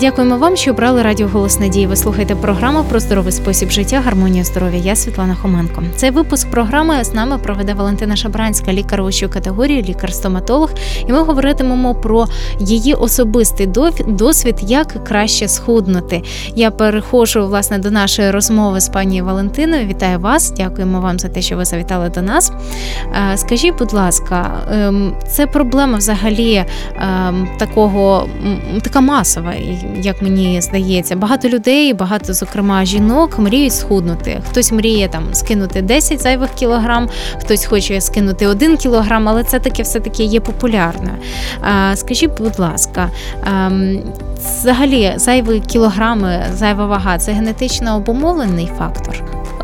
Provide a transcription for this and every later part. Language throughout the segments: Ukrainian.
Дякуємо вам, що обрали радіо «Голос Надії». Ви слухаєте програму про здоровий спосіб життя, гармонія здоров'я. Я Світлана Хоменко. Цей випуск програми з нами проведе Валентина Шабранська, лікар вищої категорії, лікар-стоматолог. І ми говоритимемо про її особистий досвід, як краще схуднути. Я переходжу, власне, до нашої розмови з пані Валентиною. Вітаю вас, дякуємо вам за те, що ви завітали до нас. Скажіть, будь ласка, це проблема взагалі така масова, як мені здається. Багато людей, багато, зокрема, жінок мріють схуднути. Хтось мріє скинути 10 зайвих кілограм, хтось хоче скинути 1 кілограм, але це таки все-таки є популярною. Скажіть, будь ласка, взагалі зайві кілограми, зайва вага – це генетично обумовлений фактор?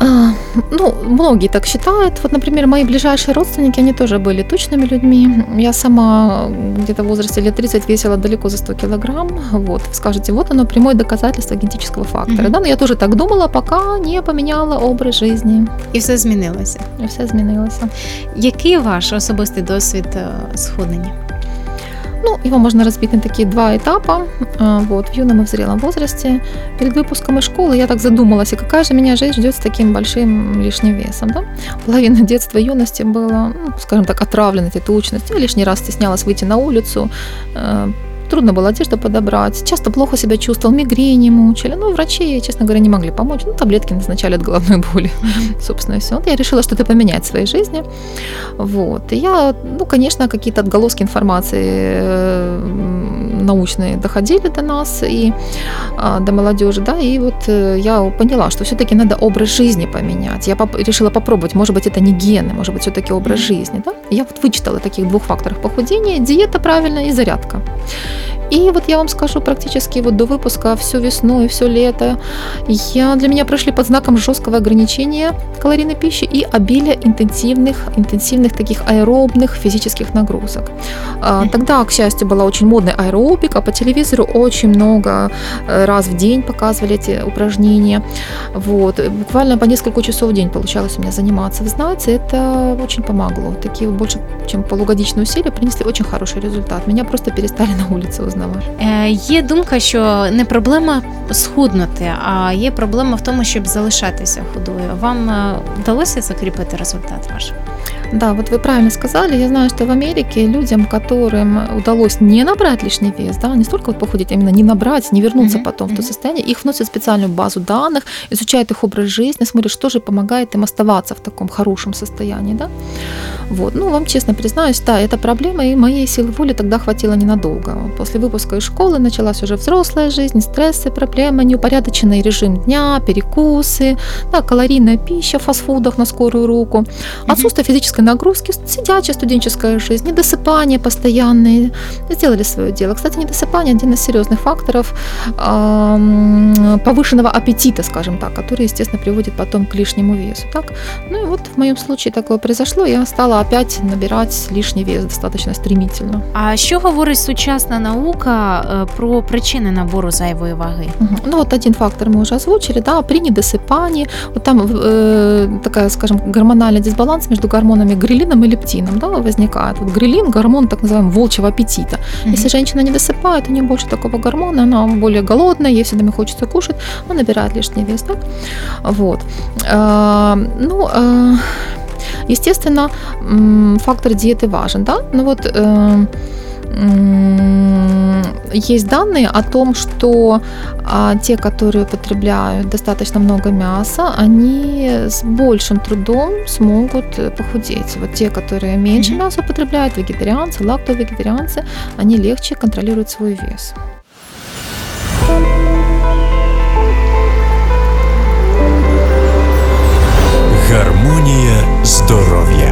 Многие так считают. Вот, например, мои ближайшие родственники, они тоже были тучными людьми. Я сама где-то в возрасте лет 30 весила далеко за 100 килограмм. Вот, скажете, вот оно прямое доказательство генетического фактора. Да? Но я тоже так думала, пока не поменяла образ жизни. І все змінилося? І все змінилося. Який ваш особистий досвід схуднення? Его можно разбить на такие два этапа. В юном и в зрелом возрасте. Перед выпуском из школы я так задумалась, какая же меня жизнь ждет с таким большим лишним весом. Да? Половина детства и юности была, скажем так, отравлена этой тучностью. Я лишний раз стеснялась выйти на улицу. Трудно было одежду подобрать, часто плохо себя чувствовал, мигрени мучили. Врачи, честно говоря, не могли помочь. Таблетки назначали от головной боли. Собственно, и все. Вот я решила что-то поменять в своей жизни. Вот. И я, конечно, какие-то отголоски информации научные доходили до нас и до молодежи, да, и вот я поняла, что все-таки надо образ жизни поменять. Я решила попробовать, может быть, это не гены, может быть, все-таки образ жизни, да. Я вот вычитала таких двух факторах похудения: диета правильная и зарядка. И вот я вам скажу, практически до выпуска всю весну и все лето для меня прошли под знаком жесткого ограничения калорийной пищи и обилия интенсивных таких аэробных физических нагрузок. Тогда, к счастью, была очень модная аэробика, по телевизору очень много раз в день показывали эти упражнения. Вот. Буквально по несколько часов в день получалось у меня заниматься. Вы знаете, это очень помогло. Такие больше, чем полугодичные усилия принесли очень хороший результат. Меня просто перестали на улице узнавати. Є думка, що не проблема схуднути, а є проблема в тому, щоб залишатися худою. Вам вдалося закріпити результат ваш? Да, вот вы правильно сказали. Я знаю, что в Америке людям, которым удалось не набрать лишний вес, да, не столько похудеть, а именно не набрать, не вернуться потом в то состояние, их вносят в специальную базу данных, изучают их образ жизни, смотрят, что же помогает им оставаться в таком хорошем состоянии. Да? Вот. Вам честно признаюсь, да, это проблема, и моей силы воли тогда хватило ненадолго. После выпуска из школы началась уже взрослая жизнь, стрессы, проблемы, неупорядоченный режим дня, перекусы, да, калорийная пища в фастфудах на скорую руку, отсутствие физической нагрузки, сидячая студенческая жизнь, недосыпание постоянные сделали свое дело. Кстати, недосыпание – один из серьезных факторов повышенного аппетита, скажем так, который, естественно, приводит потом к лишнему весу. Так? И вот в моем случае такое произошло, я стала опять набирать лишний вес достаточно стремительно. А що говорить сучасна наука про причини набору зайвої ваги? Вот один фактор мы уже озвучили, да, при недосыпании, вот там такая, скажем, гормональный дисбаланс между гормонами грелином и лептином, да, возникает. Вот грелин – гормон так называемого волчьего аппетита. Если женщина не досыпает, у нее больше такого гормона, она более голодная, ей всегда хочется кушать, она набирает лишний вес. Так? Вот. Естественно, фактор диеты важен, да, есть данные о том, что те, которые употребляют достаточно много мяса, они с большим трудом смогут похудеть. Вот те, которые меньше мяса употребляют, вегетарианцы, лактовегетарианцы, они легче контролируют свой вес. Гармонія здоров'я.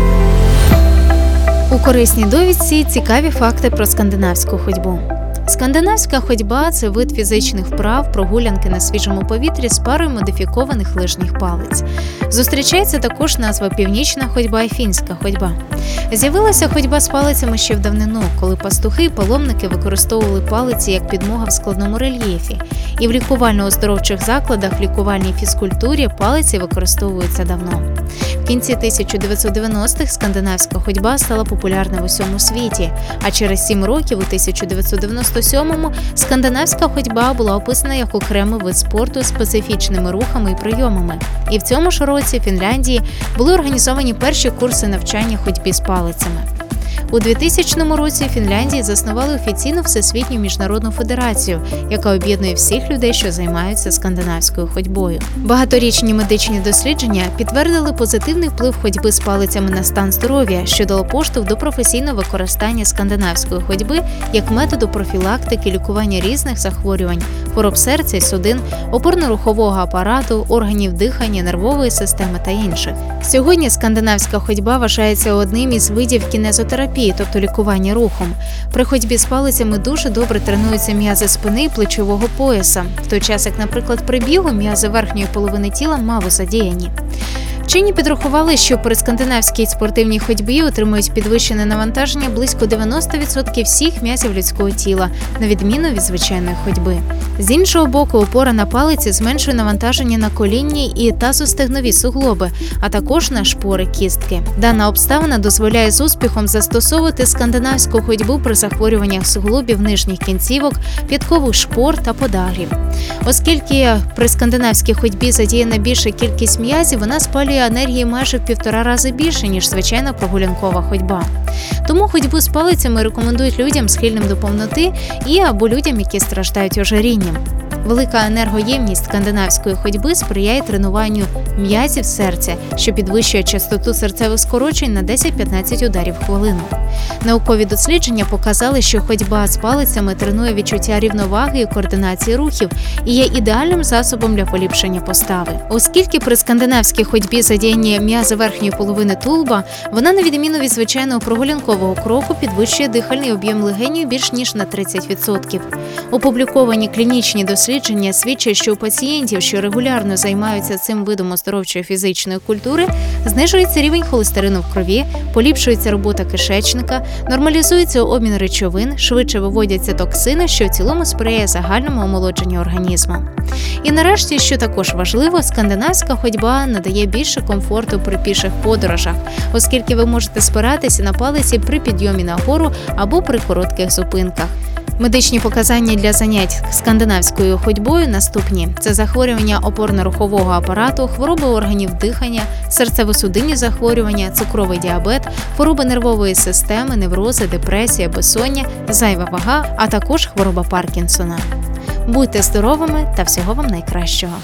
У корисній довідці цікаві факти про скандинавську ходьбу. Скандинавська ходьба – це вид фізичних вправ, прогулянки на свіжому повітрі з парою модифікованих лижних палиць. Зустрічається також назва північна ходьба і фінська ходьба. З'явилася ходьба з палицями ще в давнину, коли пастухи і паломники використовували палиці як підмога в складному рельєфі. І в лікувально-оздоровчих закладах в лікувальній фізкультурі палиці використовуються давно. В кінці 1990-х скандинавська ходьба стала популярна в усьому світі, а через 7 років, у 1997-му, скандинавська ходьба була описана як окремий вид спорту з специфічними рухами і прийомами. І в цьому ж році в Фінляндії були організовані перші курси навчання ходьбі з палицями. У 2000 році в Фінляндії заснували офіційну Всесвітню міжнародну федерацію, яка об'єднує всіх людей, що займаються скандинавською ходьбою. Багаторічні медичні дослідження підтвердили позитивний вплив ходьби з палицями на стан здоров'я, що дало поштовх до професійного використання скандинавської ходьби як методу профілактики лікування різних захворювань, хвороб серця і судин, опорно-рухового апарату, органів дихання, нервової системи та інших. Сьогодні скандинавська ходьба вважається одним із видів кінезотерапії, тобто лікування рухом. При ходьбі з палицями дуже добре тренуються м'язи спини і плечового пояса, в той час як, наприклад, при бігу м'язи верхньої половини тіла мало задіяні. Вчені підрахували, що при скандинавській спортивній ходьбі отримують підвищене навантаження близько 90% всіх м'язів людського тіла, на відміну від звичайної ходьби. З іншого боку, опора на палиці зменшує навантаження на колінні і тазостегнові суглоби, а також на шпори кістки. Дана обставина дозволяє з успіхом застосовувати скандинавську ходьбу при захворюваннях суглобів нижніх кінцівок, п'яткових шпор та подагрів. Оскільки при скандинавській ходьбі задіяна більша кількість м'язів, вона спалює енергії майже в 1,5 рази більше, ніж звичайна прогулянкова ходьба. Тому ходьбу з палицями рекомендують людям, схильним до повноти або людям, які страждають ожирінням. Велика енергоємність скандинавської ходьби сприяє тренуванню м'язів серця, що підвищує частоту серцевих скорочень на 10-15 ударів в хвилину. Наукові дослідження показали, що ходьба з палицями тренує відчуття рівноваги і координації рухів і є ідеальним засобом для поліпшення постави. Оскільки при скандинавській ходьбі задіяні м'язи верхньої половини тулуба, вона, на відміну від звичайного прогулянкового кроку, підвищує дихальний об'єм легенів більш ніж на 30%. Опубліковані клінічні дослідження свідчать, що у пацієнтів, що регулярно займаються цим видом оздоровчої фізичної культури, знижується рівень холестерину в крові, поліпшується робота кишечника, нормалізується обмін речовин, швидше виводяться токсини, що в цілому сприяє загальному омолодженню організму. І нарешті, що також важливо, скандинавська ходьба надає більше комфорту при піших подорожах, оскільки ви можете спиратися на палиці при підйомі на гору або при коротких зупинках. Медичні показання для занять скандинавською ходьбою наступні – це захворювання опорно-рухового апарату, хвороби органів дихання, серцево-судинні захворювання, цукровий діабет, хвороби нервової системи, неврози, депресія, безсоння, зайва вага, а також хвороба Паркінсона. Будьте здоровими та всього вам найкращого!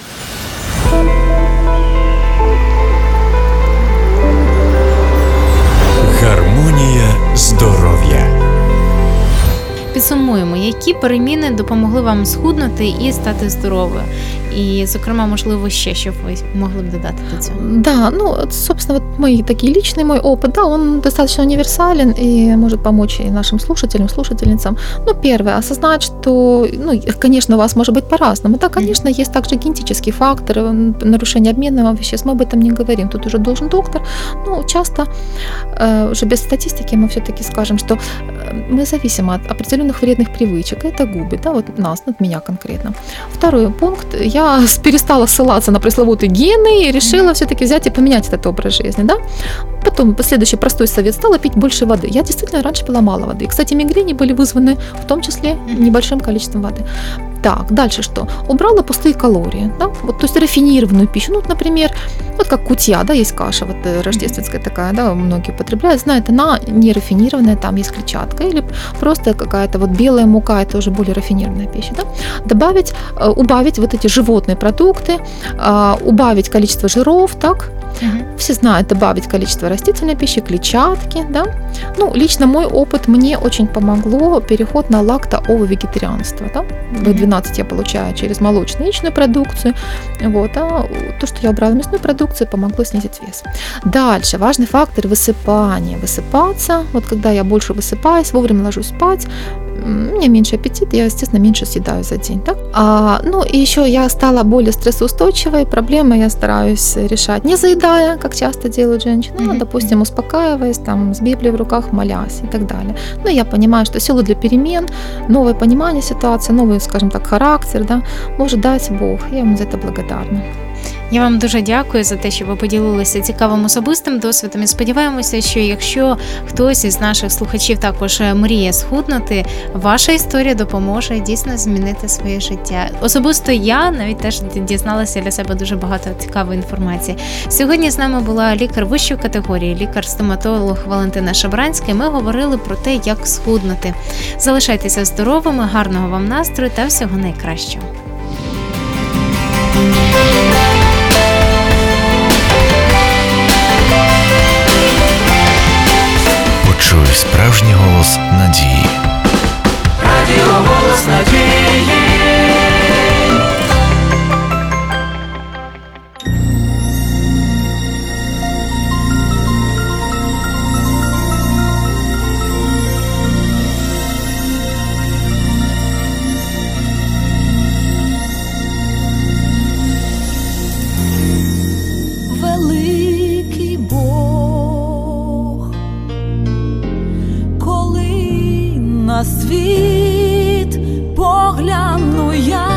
Гармонія здоров'я. Підсумуємо, які переміни допомогли вам схуднути і стати здоровою. І, зокрема, можливо, ще, щоб ви могли б додати до цього. Да, собственно, вот личный мой опыт, да, он достаточно универсален и может помочь и нашим слушателям, слушательницам. Первое, осознать, что, конечно, у вас может быть по-разному. Да, конечно, есть также генетический фактор, нарушение обменного веществ, мы об этом не говорим, тут уже должен доктор. Часто, уже без статистики мы все-таки скажем, что мы зависим от определенных вредных привычек. Это губы, да, вот нас, от меня конкретно. Второй пункт, я перестала ссылаться на пресловутые гены и решила все-таки взять и поменять этот образ жизни, да. Потом, следующий простой совет, стала пить больше воды. Я действительно раньше пила мало воды. Кстати, мигрени были вызваны в том числе небольшим количеством воды. Так, дальше что? Убрала пустые калории, да? То есть рафинированную пищу. Например, как кутья, да, есть каша рождественская такая, да, многие употребляют. Знают, она не рафинированная, там есть клетчатка, или просто какая-то белая мука, это уже более рафинированная пища, да? Убавить вот эти животные продукты, убавить количество жиров, так? Все знают, добавить количество растительной пищи, клетчатки, да? Лично мой опыт, мне очень помогло переход на лакто-ово-вегетарианство, да? B12 я получаю через молочно-яичную продукцию, а то, что я убрала мясную продукцию, помогло снизить вес. Дальше, важный фактор – высыпание. Высыпаться, когда я больше высыпаюсь, вовремя ложусь спать, у меня меньше аппетит, я, естественно, меньше съедаю за день. Так? Ну и еще я стала более стрессоустойчивой, проблемы я стараюсь решать не заедая, как часто делают женщины, а, допустим, успокаиваясь, там, с Библией в руках, молясь и так далее. Но я понимаю, что силу для перемен, новое понимание ситуации, новый, скажем так, характер, да, может дать Бог. Я ему за это благодарна. Я вам дуже дякую за те, що ви поділилися цікавим особистим досвідом. І сподіваємося, що якщо хтось із наших слухачів також мріє схуднути, ваша історія допоможе дійсно змінити своє життя. Особисто я навіть теж дізналася для себе дуже багато цікавої інформації. Сьогодні з нами була лікар вищої категорії, лікар-стоматолог Валентина Шабранська. Ми говорили про те, як схуднути. Залишайтеся здоровими, гарного вам настрою та всього найкращого. Почуй справжній голос надії. Радіо «Голос надії». Великий Бог, коли на світ погляну я,